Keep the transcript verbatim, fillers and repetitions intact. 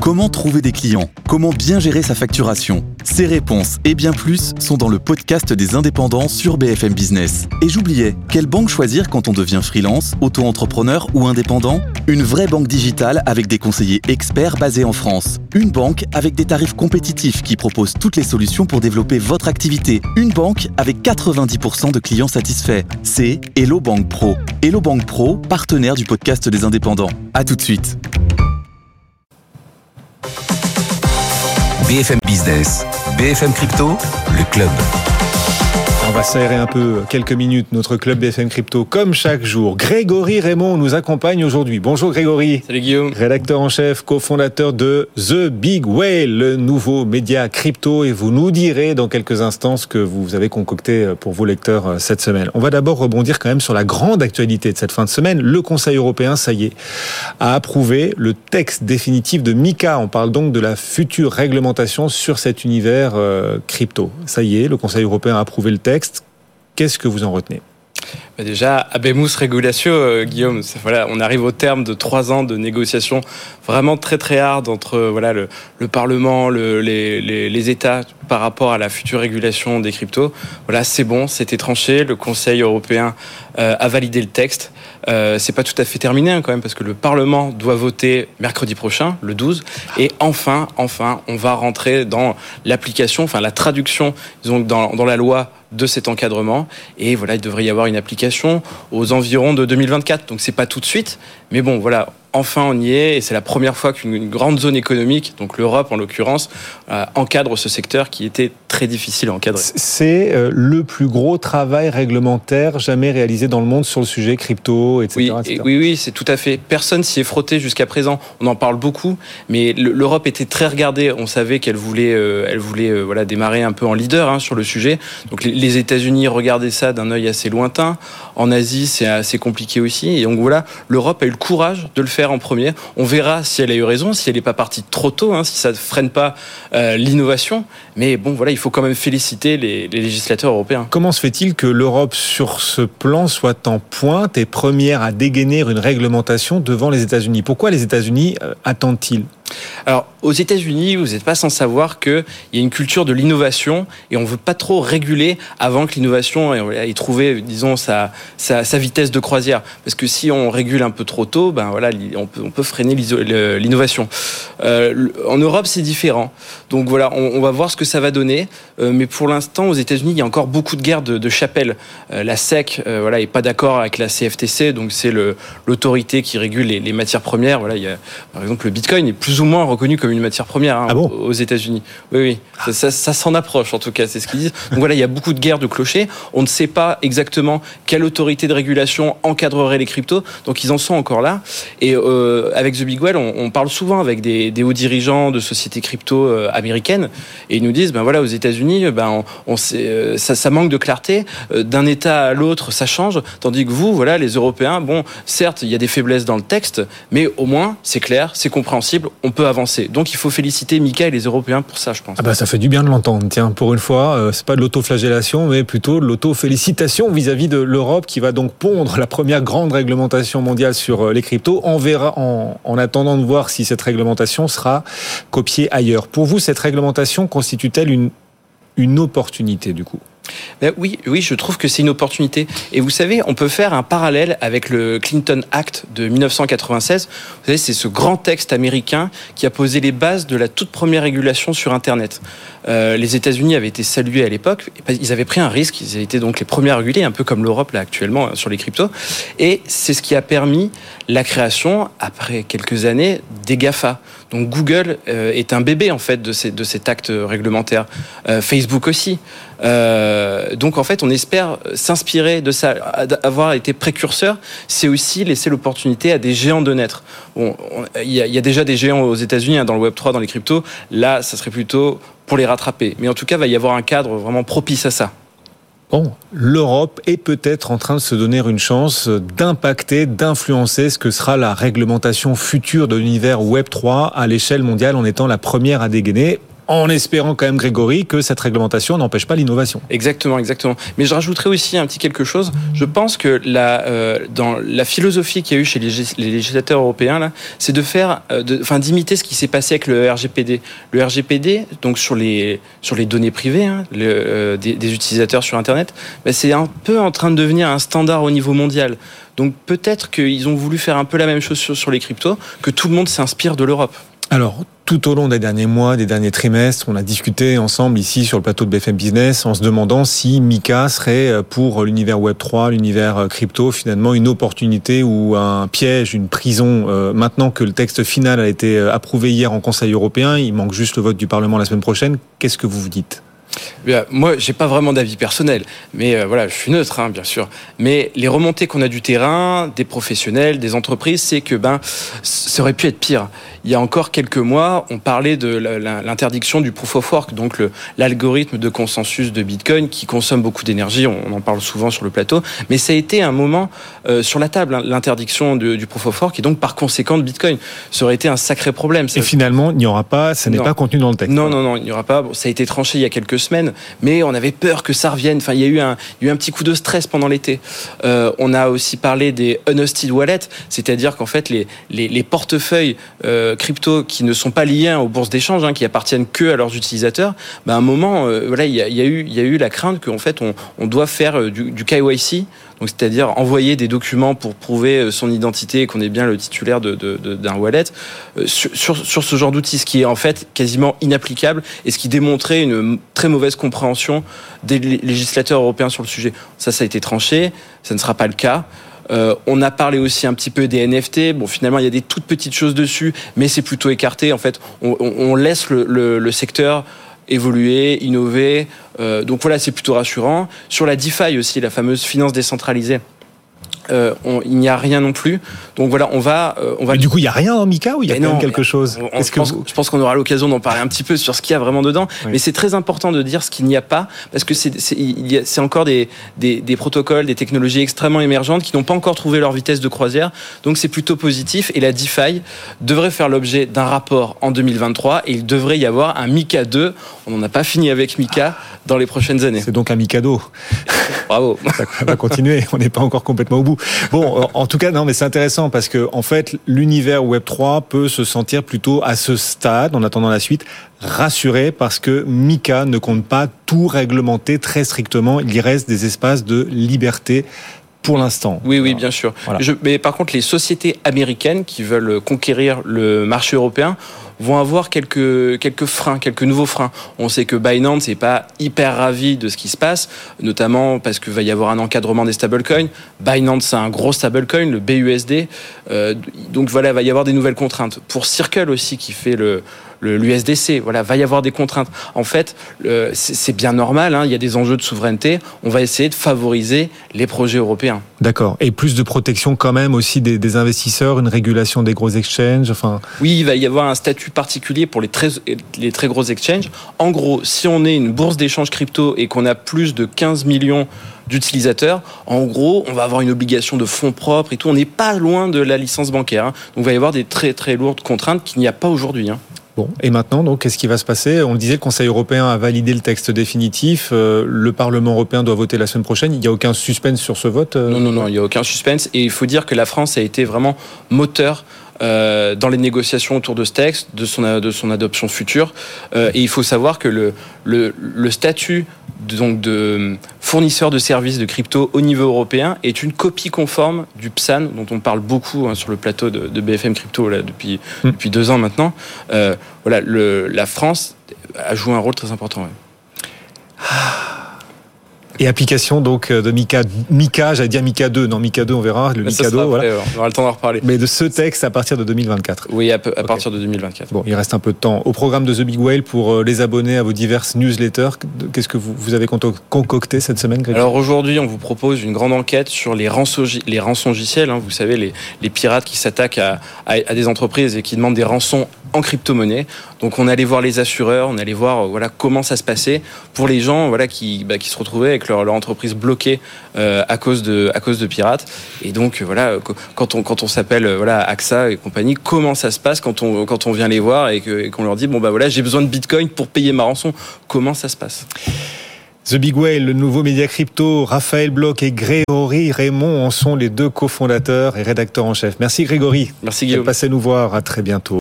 Comment trouver des clients ? Comment bien gérer sa facturation ? Ces réponses et bien plus sont dans le podcast des indépendants sur B F M Business. Et j'oubliais, quelle banque choisir quand on devient freelance, auto-entrepreneur ou indépendant ? Une vraie banque digitale avec des conseillers experts basés en France. Une banque avec des tarifs compétitifs qui propose toutes les solutions pour développer votre activité. Une banque avec quatre-vingt-dix pour cent de clients satisfaits. C'est Hello Bank Pro. Hello Bank Pro, partenaire du podcast des indépendants. À tout de suite. B F M Business, B F M Crypto, le club. On va s'aérer un peu quelques minutes, notre club B F M Crypto, comme chaque jour. Grégory Raymond nous accompagne aujourd'hui. Bonjour Grégory. Salut Guillaume. Rédacteur en chef, cofondateur de The Big Whale, le nouveau média crypto. Et vous nous direz dans quelques instants ce que vous avez concocté pour vos lecteurs cette semaine. On va d'abord rebondir quand même sur la grande actualité de cette fin de semaine. Le Conseil européen, ça y est, a approuvé le texte définitif de MiCA. On parle donc de la future réglementation sur cet univers euh, crypto. Ça y est, le Conseil européen a approuvé le texte. Qu'est-ce que vous en retenez ? Bah déjà, Habemus Regulatio, euh, Guillaume, c'est, voilà, on arrive au terme de trois ans de négociations vraiment très très hard entre euh, voilà, le, le Parlement, le, les, les, les États par rapport à la future régulation des cryptos. Voilà, c'est bon, c'était tranché, le Conseil européen euh, a validé le texte. Euh, c'est pas tout à fait terminé hein, quand même, parce que le Parlement doit voter mercredi prochain, le douze, et enfin, enfin, on va rentrer dans l'application, enfin la traduction, disons, dans, dans la loi de cet encadrement, et voilà, il devrait y avoir une application aux environs de deux mille vingt-quatre, donc c'est pas tout de suite, mais bon, voilà, enfin on y est, et c'est la première fois qu'une grande zone économique, donc l'Europe en l'occurrence, euh, encadre ce secteur qui était très difficile à encadrer. C'est euh, le plus gros travail réglementaire jamais réalisé dans le monde sur le sujet crypto, et cetera. Oui, et cetera. Oui, oui, c'est tout à fait. Personne s'y est frotté jusqu'à présent. On en parle beaucoup, mais l'Europe était très regardée. On savait qu'elle voulait, euh, elle voulait, euh, voilà, démarrer un peu en leader hein, sur le sujet. Donc les, les États-Unis regardaient ça d'un œil assez lointain. En Asie, c'est assez compliqué aussi. Et donc voilà, l'Europe a eu le courage de le faire en premier. On verra si elle a eu raison, si elle n'est pas partie trop tôt, hein, si ça ne freine pas euh, l'innovation. Mais bon, voilà, il faut quand même féliciter les, les législateurs européens. Comment se fait-il que l'Europe, sur ce plan, soit en pointe et première à dégainer une réglementation devant les États-Unis ? Pourquoi les États-Unis euh, attendent-ils ? Alors, aux États-Unis, vous n'êtes pas sans savoir qu'il y a une culture de l'innovation et on ne veut pas trop réguler avant que l'innovation ait trouvé, disons, sa, sa, sa vitesse de croisière. Parce que si on régule un peu trop tôt, ben voilà, on peut, on peut freiner l'innovation. Euh, en Europe, c'est différent. Donc voilà, on, on va voir ce que ça va donner. Euh, mais pour l'instant, aux États-Unis, il y a encore beaucoup de guerres de, de chapelle. Euh, la S E C, euh, voilà, est pas d'accord avec la C F T C, donc c'est le, l'autorité qui régule les, les matières premières. Voilà, il y a, par exemple, le Bitcoin est plus ou moins reconnu comme une matière première hein, ah bon aux États-Unis. Oui, oui, ça, ça, ça s'en approche en tout cas, c'est ce qu'ils disent. Donc voilà, il y a beaucoup de guerres de clochers. On ne sait pas exactement quelle autorité de régulation encadrerait les cryptos. Donc ils en sont encore là. Et euh, avec The Big Whale, on, on parle souvent avec des, des hauts dirigeants de sociétés crypto euh, américaines, et ils nous disent, ben voilà, aux États-Unis, ben on, on sait, euh, ça, ça manque de clarté. Euh, d'un État à l'autre, ça change. Tandis que vous, voilà, les Européens, bon, certes, il y a des faiblesses dans le texte, mais au moins c'est clair, c'est compréhensible. On peut avancer. Donc il faut féliciter MiCA et les Européens pour ça, je pense. Ah bah ça fait du bien de l'entendre. Tiens, pour une fois, euh, c'est pas de l'autoflagellation, mais plutôt de l'autofélicitation vis-à-vis de l'Europe qui va donc pondre la première grande réglementation mondiale sur les cryptos. On verra en, en attendant de voir si cette réglementation sera copiée ailleurs. Pour vous, cette réglementation constitue-t-elle une, une opportunité du coup ? Ben oui, oui, je trouve que c'est une opportunité. Et vous savez, on peut faire un parallèle avec le Clinton Act de dix-neuf cent quatre-vingt-seize. Vous savez, c'est ce grand texte américain qui a posé les bases de la toute première régulation sur Internet. Euh, les États-Unis avaient été salués à l'époque. Ils avaient pris un risque. Ils étaient donc les premiers à réguler, un peu comme l'Europe là actuellement sur les cryptos. Et c'est ce qui a permis la création, après quelques années, des GAFA. Donc Google euh, est un bébé en fait de, ces, de cet acte réglementaire. Euh, Facebook aussi. Euh, donc en fait, on espère s'inspirer de ça, avoir été précurseur, c'est aussi laisser l'opportunité à des géants de naître. Bon, il y, y a déjà des géants aux États-Unis hein, dans le web trois, dans les cryptos. Là, ça serait plutôt pour les rattraper. Mais en tout cas, il va y avoir un cadre vraiment propice à ça. Bon, l'Europe est peut-être en train de se donner une chance d'impacter, d'influencer ce que sera la réglementation future de l'univers web trois à l'échelle mondiale en étant la première à dégainer. en espérant quand même, Grégory, que cette réglementation n'empêche pas l'innovation. Exactement, exactement. Mais je rajouterais aussi un petit quelque chose. Je pense que la, euh, dans la philosophie qu'il y a eu chez les, les législateurs européens, là, c'est de faire, euh, de, enfin, d'imiter ce qui s'est passé avec le R G P D. Le R G P D, donc sur les, sur les données privées hein, le, euh, des, des utilisateurs sur Internet, bah, c'est un peu en train de devenir un standard au niveau mondial. Donc peut-être qu'ils ont voulu faire un peu la même chose sur, sur les cryptos, que tout le monde s'inspire de l'Europe. Alors, tout au long des derniers mois, des derniers trimestres, on a discuté ensemble ici sur le plateau de B F M Business en se demandant si Mika serait pour l'univers web trois, l'univers crypto, finalement une opportunité ou un piège, une prison. Euh, maintenant que le texte final a été approuvé hier en Conseil européen, il manque juste le vote du Parlement la semaine prochaine. Qu'est-ce que vous vous dites ? Bien, moi, j'ai pas vraiment d'avis personnel, mais euh, voilà, je suis neutre, hein, bien sûr. Mais les remontées qu'on a du terrain, des professionnels, des entreprises, c'est que ben, ça aurait pu être pire. Il y a encore quelques mois, on parlait de l'interdiction du proof of work, donc le, l'algorithme de consensus de Bitcoin qui consomme beaucoup d'énergie. On en parle souvent sur le plateau, mais ça a été un moment euh, sur la table, hein, l'interdiction de, du proof of work, et donc par conséquent de Bitcoin. Ça aurait été un sacré problème. Ça... Et finalement, il n'y aura pas, ça n'est non. pas contenu dans le texte. Non, non, non, il n'y aura pas. Bon, ça a été tranché il y a quelques semaines, mais on avait peur que ça revienne. Enfin, il y a eu un, il y a eu un petit coup de stress pendant l'été. Euh, on a aussi parlé des unhosted wallets, c'est-à-dire qu'en fait les les, les portefeuilles euh, crypto qui ne sont pas liés aux bourses d'échange, hein, qui appartiennent que à leurs utilisateurs. Ben, à un moment, euh, voilà, il y a, il y a eu, il y a eu la crainte qu'en fait on, on doit faire euh, du, du K Y C. Donc, c'est-à-dire envoyer des documents pour prouver son identité et qu'on est bien le titulaire de, de, de, d'un wallet euh, sur, sur, sur ce genre d'outil, ce qui est en fait quasiment inapplicable et ce qui démontrait une très mauvaise compréhension des législateurs européens sur le sujet. Ça, ça a été tranché, ça ne sera pas le cas. Euh, on a parlé aussi un petit peu des N F T. Bon, finalement, il y a des toutes petites choses dessus, mais c'est plutôt écarté. En fait, on, on, on laisse le, le, le secteur évoluer, innover. Euh, donc voilà, c'est plutôt rassurant. Sur la DeFi aussi, la fameuse finance décentralisée, euh, on, il n'y a rien non plus. Donc voilà, on va... Euh, on va... Mais du coup, il n'y a rien dans Mika ou il y a mais quand non, même quelque chose on, on, je, pense, vous... je pense qu'on aura l'occasion d'en parler un petit peu sur ce qu'il y a vraiment dedans. Oui. Mais c'est très important de dire ce qu'il n'y a pas, parce que c'est, c'est, il y a, c'est encore des, des, des protocoles, des technologies extrêmement émergentes qui n'ont pas encore trouvé leur vitesse de croisière. Donc c'est plutôt positif. Et la DeFi devrait faire l'objet d'un rapport en deux mille vingt-trois et il devrait y avoir un Mika deux. On n'en a pas fini avec Mika dans les prochaines années. C'est donc un Mikado. Bravo. Ça va continuer. On n'est pas encore complètement au bout. Bon, en tout cas, non, mais c'est intéressant parce que, en fait, l'univers web trois peut se sentir plutôt à ce stade, en attendant la suite, rassuré parce que Mika ne compte pas tout réglementer très strictement. Il y reste des espaces de liberté pour l'instant. Oui, oui, bien sûr. Voilà. Je, mais par contre, les sociétés américaines qui veulent conquérir le marché européen vont avoir quelques quelques freins, quelques nouveaux freins. On sait que Binance n'est pas hyper ravi de ce qui se passe, notamment parce qu'il va y avoir un encadrement des stablecoins. Binance, c'est un gros stablecoin, le B U S D. Euh, donc voilà, il va y avoir des nouvelles contraintes. Pour Circle aussi, qui fait le l'U S D C, voilà, va y avoir des contraintes. En fait, euh, c'est, c'est bien normal, hein, il y a des enjeux de souveraineté. On va essayer de favoriser les projets européens. D'accord. Et plus de protection quand même aussi des, des investisseurs, une régulation des gros exchanges. Enfin. Oui, il va y avoir un statut particulier pour les très, les très gros exchanges. En gros, si on est une bourse d'échange crypto et qu'on a plus de quinze millions d'utilisateurs, en gros, on va avoir une obligation de fonds propres et tout. On n'est pas loin de la licence bancaire. Hein. Donc, il va y avoir des très très lourdes contraintes qu'il n'y a pas aujourd'hui. Hein. Bon, et maintenant, donc, qu'est-ce qui va se passer ? On le disait, le Conseil européen a validé le texte définitif. Euh, le Parlement européen doit voter la semaine prochaine. Il n'y a aucun suspense sur ce vote ? Non, non, non, il n'y a aucun suspense. Et il faut dire que la France a été vraiment moteur Euh, dans les négociations autour de ce texte, de son, de son adoption future. Euh, et il faut savoir que le, le, le statut de, donc de fournisseur de services de crypto au niveau européen est une copie conforme du P S A N, dont on parle beaucoup hein, sur le plateau de, de B F M Crypto là, depuis, mmh. depuis deux ans maintenant. Euh, voilà, le, la France a joué un rôle très important. Ouais. Et application donc de Mika, Mika, j'allais dire Mika deux, non Mika deux, on verra le Mika deux, voilà. Après, on aura le temps d'en reparler. Mais de ce texte à partir de deux mille vingt-quatre. Oui, à, peu, à okay. partir de deux mille vingt-quatre. Bon, il reste un peu de temps. Au programme de The Big Whale pour les abonnés à vos diverses newsletters, qu'est-ce que vous, vous avez concocté cette semaine, Grégory ? Alors aujourd'hui, on vous propose une grande enquête sur les rançongi- les rançongiciels. Hein, vous savez, les, les pirates qui s'attaquent à, à, à des entreprises et qui demandent des rançons en crypto-monnaie. Donc on allait voir les assureurs, on allait voir voilà comment ça se passait pour les gens voilà qui bah, qui se retrouvaient avec leur, leur entreprise bloquée euh, à cause de à cause de pirates. Et donc voilà quand on quand on s'appelle voilà A X A et compagnie, comment ça se passe quand on quand on vient les voir et, que, et qu'on leur dit bon bah voilà j'ai besoin de Bitcoin pour payer ma rançon. Comment ça se passe? The Big Whale, le nouveau média crypto, Raphaël Bloch et Grégory Raymond en sont les deux cofondateurs et rédacteurs en chef. Merci Grégory. Merci Guillaume. Passez nous voir, à très bientôt.